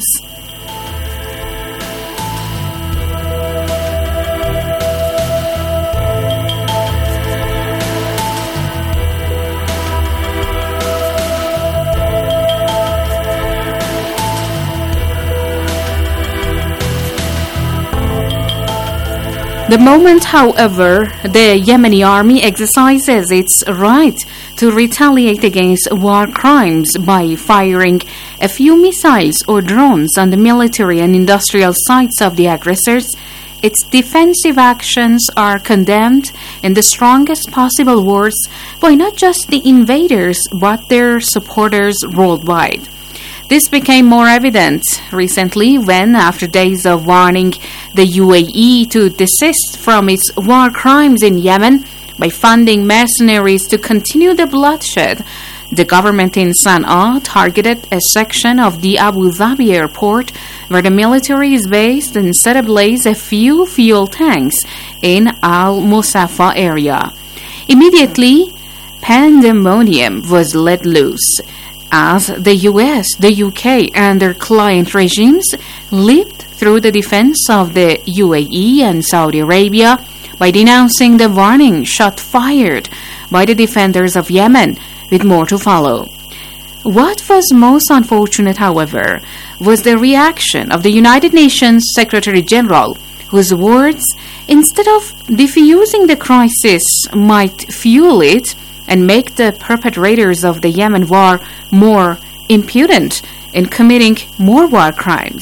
The moment, however, the Yemeni army exercises its right to retaliate against war crimes by firing a few missiles or drones on the military and industrial sites of the aggressors, its defensive actions are condemned in the strongest possible words by not just the invaders but their supporters worldwide. This became more evident recently when, after days of warning the UAE to desist from its war crimes in Yemen by funding mercenaries to continue the bloodshed, the government in Sana'a targeted a section of the Abu Dhabi airport where the military is based and set ablaze a few fuel tanks in Al Musafa area. Immediately, pandemonium was let loose as the US, the UK, and their client regimes leaped through the defense of the UAE and Saudi Arabia by denouncing the warning shot fired by the defenders of Yemen, with more to follow. What was most unfortunate, however, was the reaction of the United Nations Secretary General whose words, instead of diffusing the crisis, might fuel it and make the perpetrators of the Yemen war more impudent in committing more war crimes.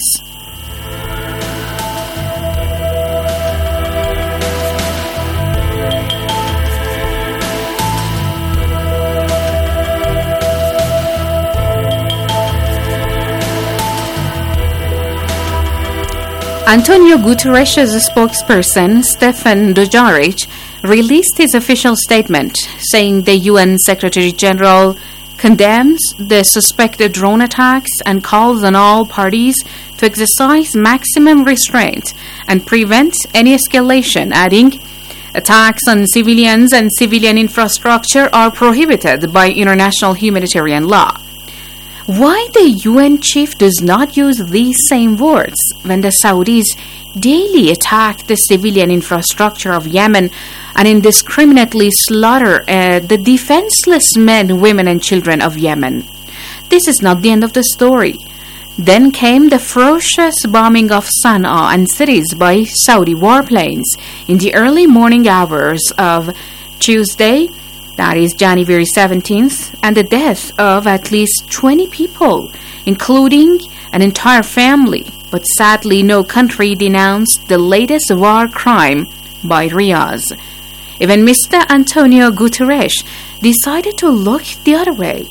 Antonio Guterres' spokesperson, Stefan Dujarric, released his official statement saying the UN Secretary-General condemns the suspected drone attacks and calls on all parties to exercise maximum restraint and prevent any escalation, adding, attacks on civilians and civilian infrastructure are prohibited by international humanitarian law. Why the UN chief does not use these same words when the Saudis daily attack the civilian infrastructure of Yemen and indiscriminately slaughter the defenseless men, women and children of Yemen? This is not the end of the story. Then came the ferocious bombing of Sana'a and cities by Saudi warplanes in the early morning hours of Tuesday, that is January 17th, and the death of at least 20 people, including an entire family. But sadly, no country denounced the latest war crime by Riyadh. Even Mr. Antonio Guterres decided to look the other way.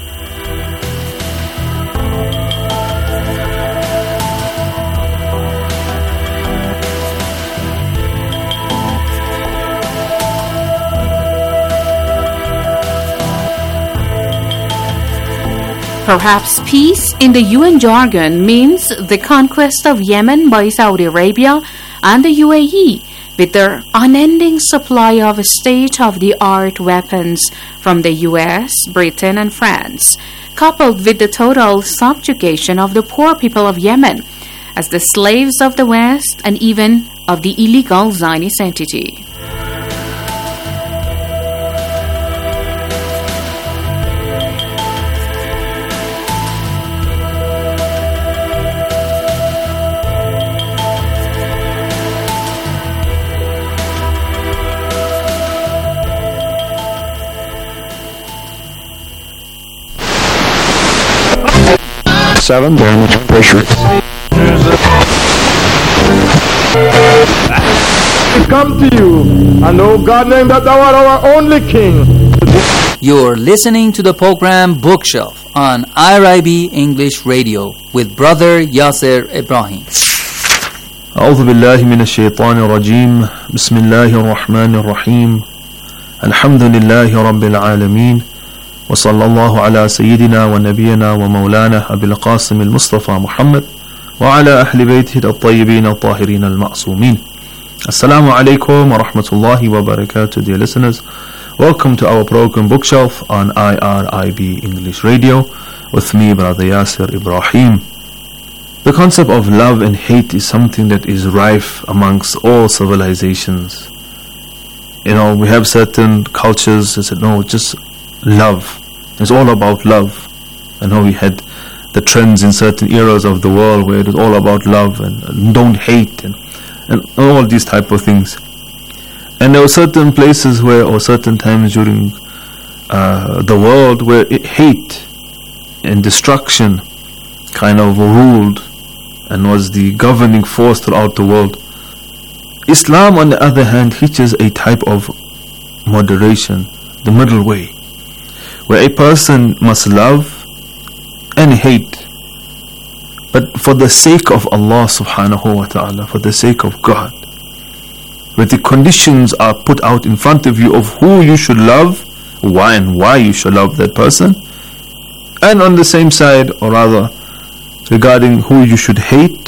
Perhaps peace in the UN jargon means the conquest of Yemen by Saudi Arabia and the UAE with their unending supply of state-of-the-art weapons from the US, Britain and France, coupled with the total subjugation of the poor people of Yemen as the slaves of the West and even of the illegal Zionist entity. Seven, damage pressure. We come to you, and oh God, knowing that thou art our only King. You're listening to the program Bookshelf on IRIB English Radio with Brother Yasser Ibrahim. أعوذ بالله من الشيطان الرجيم بسم الله الرحمن الرحيم الحمد لله رب العالمين وصلى الله على سيدنا ونبينا ومولانا أبي القاسم المصطفى محمد وعلى أهل بيته الطيبين الطاهرين المعصومين. Assalamu alaikum wa rahmatullahi wa barakatuh, dear listeners. Welcome to our program Bookshelf on IRIB English Radio with me, Brother Yasser Ibrahim. The concept of love and hate is something that is rife amongst all civilizations. You know, we have certain cultures that said, no, just love. It's all about love. I know we had the trends in certain eras of the world where it was all about love and don't hate and all these type of things. And there were certain places where, or certain times during the world where hate and destruction kind of ruled and was the governing force throughout the world. Islam, on the other hand, teaches a type of moderation, the middle way, where a person must love and hate, but for the sake of Allah subhanahu wa ta'ala, for the sake of God, where the conditions are put out in front of you of who you should love, why you should love that person, and on the same side, or rather regarding who you should hate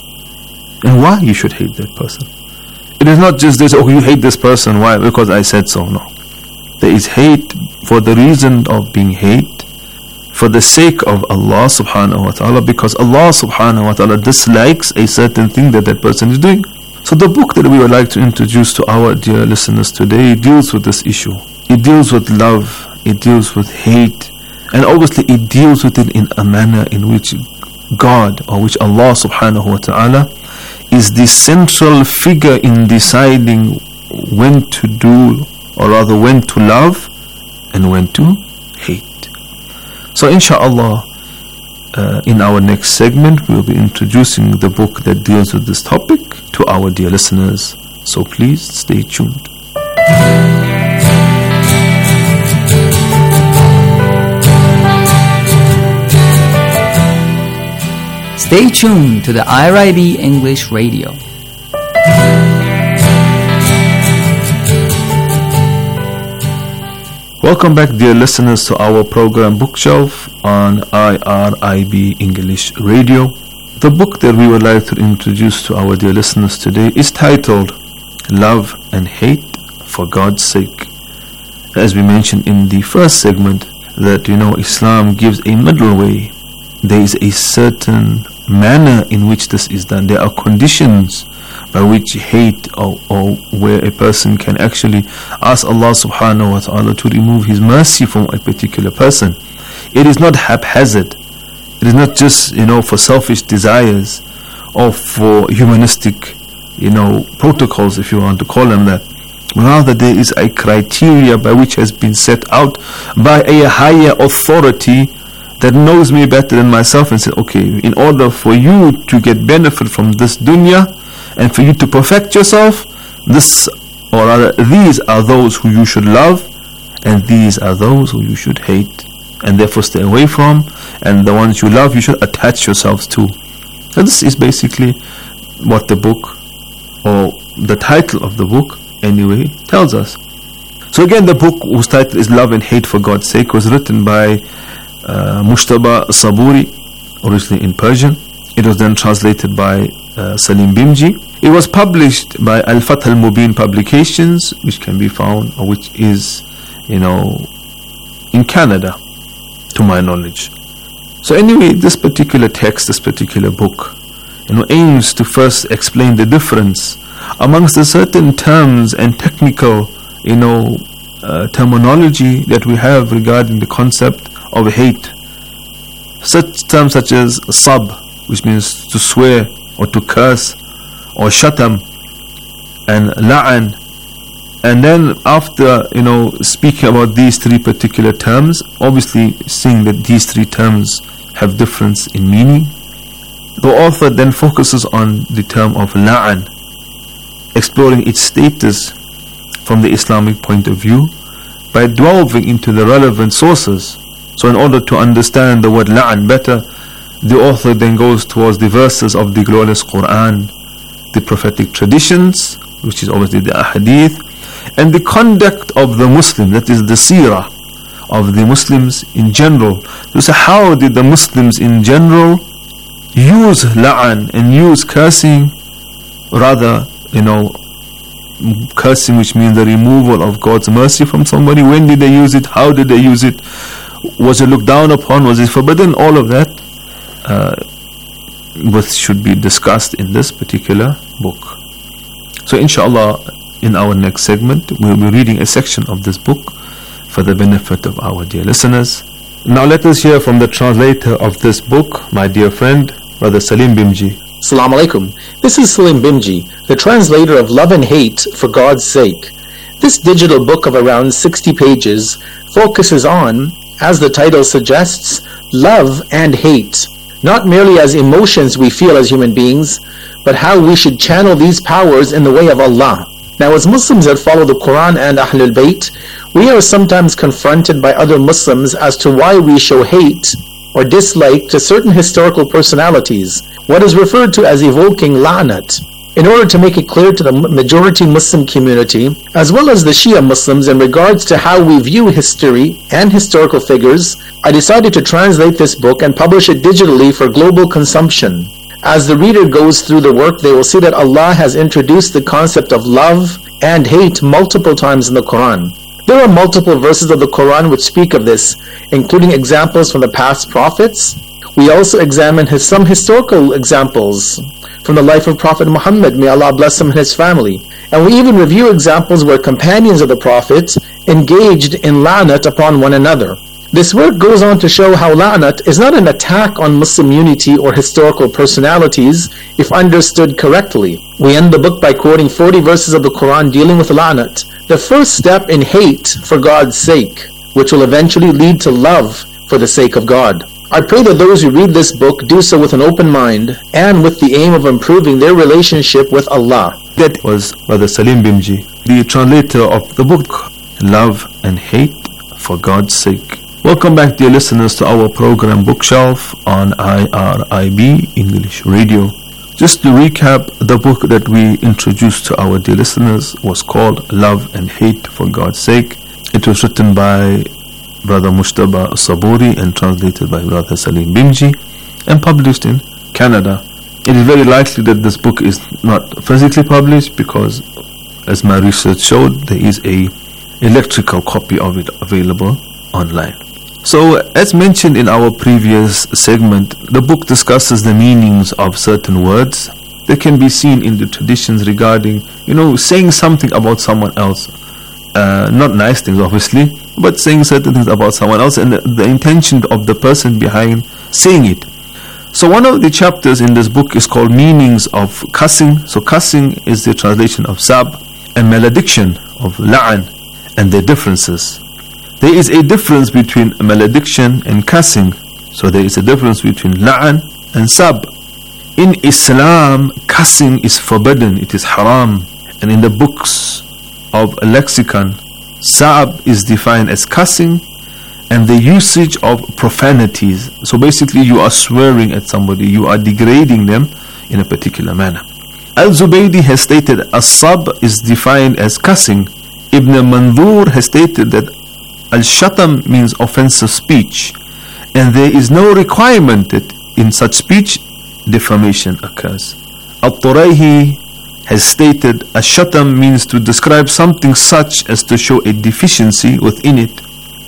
and why you should hate that person. It is not just this, oh, you hate this person, why? Because I said so. No. There is hate for the reason of being hate, for the sake of Allah subhanahu wa ta'ala, because Allah subhanahu wa ta'ala dislikes a certain thing that person is doing. So the book that we would like to introduce to our dear listeners today deals with this issue. It deals with love, it deals with hate, and obviously it deals with it in a manner in which God, or which Allah subhanahu wa ta'ala is the central figure in deciding when to do, or rather when to love and when to hate. So inshallah, in our next segment we'll be introducing the book that deals with this topic to our dear listeners. So please stay tuned. Stay tuned to the IRIB English Radio. Welcome back, dear listeners, to our program Bookshelf on IRIB English Radio. The book that we would like to introduce to our dear listeners today is titled Love and Hate for God's Sake. As we mentioned in the first segment, that Islam gives a middle way. There is a certain manner in which this is done. There are conditions by which hate or where a person can actually ask Allah subhanahu wa ta'ala to remove His mercy from a particular person. It is not haphazard. It is not just for selfish desires or for humanistic protocols, if you want to call them that. Rather, there is a criteria by which has been set out by a higher authority that knows me better than myself, and said, okay, in order for you to get benefit from this dunya and for you to perfect yourself, these are those who you should love, and these are those who you should hate, and therefore stay away from, and the ones you love you should attach yourselves to. So this is basically what the book, or the title of the book anyway, tells us. So again, the book, whose title is Love and Hate for God's Sake, was written by Mushtaba Saburi, originally in Persian. It was then translated by Salim Bimji. It was published by Al-Fath Al-Mubin Publications, which can be found, or which is, in Canada, to my knowledge. So anyway, this particular text, this particular book, aims to first explain the difference amongst the certain terms and technical, terminology that we have regarding the concept of hate. Such terms such as sab, which means to swear or to curse, or shatam, and la'an. And then after speaking about these three particular terms, obviously seeing that these three terms have difference in meaning, the author then focuses on the term of la'an, exploring its status from the Islamic point of view by delving into the relevant sources. So in order to understand the word la'an better, the author then goes towards the verses of the glorious Quran, the prophetic traditions, which is obviously the ahadith, and the conduct of the Muslim, that is the seerah of the Muslims in general. So how did the Muslims in general use la'an and use cursing, rather, cursing, which means the removal of God's mercy from somebody? When did they use it? How did they use it? Was it looked down upon? Was it forbidden? All of that should be discussed in this particular book. So inshallah, in our next segment, we'll be reading a section of this book for the benefit of our dear listeners. Now let us hear from the translator of this book, my dear friend, Brother Salim Bimji. Assalamu alaikum. This is Salim Bimji, the translator of Love and Hate for God's Sake. This digital book of around 60 pages focuses on, as the title suggests, love and hate, not merely as emotions we feel as human beings, but how we should channel these powers in the way of Allah. Now, as Muslims that follow the Quran and Ahlul Bayt, we are sometimes confronted by other Muslims as to why we show hate or dislike to certain historical personalities, what is referred to as evoking la'nat. In order to make it clear to the majority Muslim community, as well as the Shia Muslims, in regards to how we view history and historical figures, I decided to translate this book and publish it digitally for global consumption. As the reader goes through the work, they will see that Allah has introduced the concept of love and hate multiple times in the Quran. There are multiple verses of the Quran which speak of this, including examples from the past prophets. We also examine some historical examples from the life of Prophet Muhammad, may Allah bless him and his family. And we even review examples where companions of the Prophet engaged in la'nat upon one another. This work goes on to show how la'nat is not an attack on Muslim unity or historical personalities if understood correctly. We end the book by quoting 40 verses of the Quran dealing with la'nat, the first step in hate for God's sake, which will eventually lead to love for the sake of God. I pray that those who read this book do so with an open mind and with the aim of improving their relationship with Allah. That was Brother Salim Bimji, the translator of the book Love and Hate for God's Sake. Welcome back, dear listeners, to our program Bookshelf on IRIB English Radio. Just to recap, the book that we introduced to our dear listeners was called Love and Hate for God's Sake. It was written by Brother Mushtaba Saburi and translated by Brother Salim Bimji and published in Canada. It is very likely that this book is not physically published because, as my research showed, there is a electrical copy of it available online. So, as mentioned in our previous segment, the book discusses the meanings of certain words that can be seen in the traditions regarding, saying something about someone else. Not nice things, obviously, but saying certain things about someone else and the intention of the person behind saying it. So one of the chapters in this book is called Meanings of Cussing. So cussing is the translation of sab, and malediction of la'an, and their differences. There is a difference between malediction and cussing. So there is a difference between la'an and sab. In Islam, cussing is forbidden, it is haram. And in the books of a lexicon, sab is defined as cussing and the usage of profanities. So basically you are swearing at somebody, you are degrading them in a particular manner. Al-Zubaydi has stated as-sab is defined as cussing. Ibn Mandur has stated that al-shatam means offensive speech, and there is no requirement that in such speech defamation occurs. Al-Turayhi has stated ash-shatam means to describe something such as to show a deficiency within it.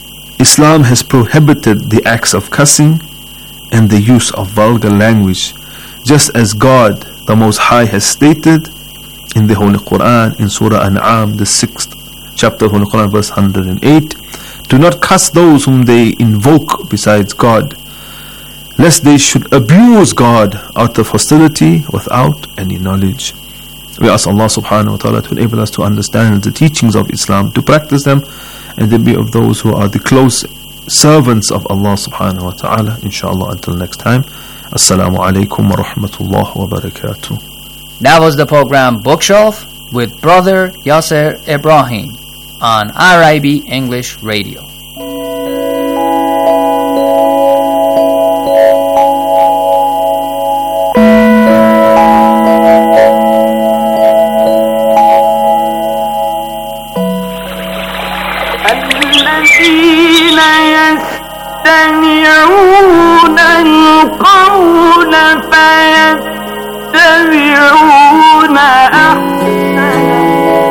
Islam has prohibited the acts of cussing and the use of vulgar language, just as God the Most High has stated in the Holy Quran in Surah An'am, the 6th chapter of Holy Quran, verse 108, do not cuss those whom they invoke besides God, lest they should abuse God out of hostility without any knowledge. We ask Allah subhanahu wa ta'ala to enable us to understand the teachings of Islam, to practice them, and to be of those who are the close servants of Allah subhanahu wa ta'ala. Inshallah, until next time. Assalamu alaikum wa rahmatullah wa barakatuh. That was the program Bookshelf with Brother Yasser Ibrahim on IRIB English Radio. الذين يستمعون القول فيتبعون أحسنه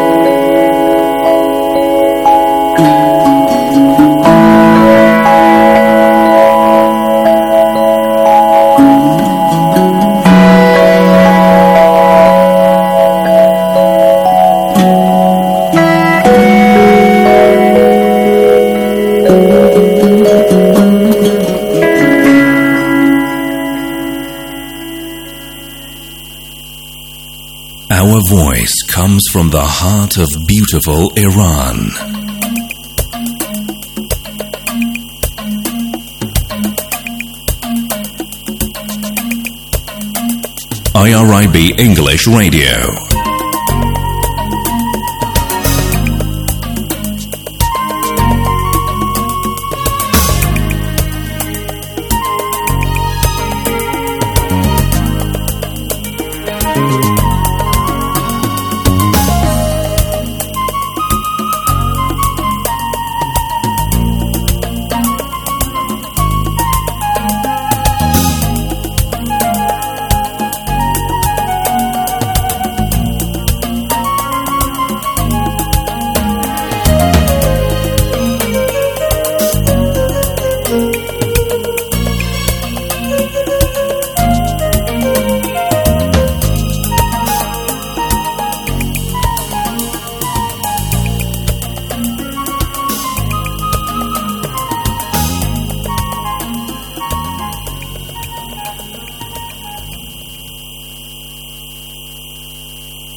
Our voice comes from the heart of beautiful Iran. IRIB English Radio.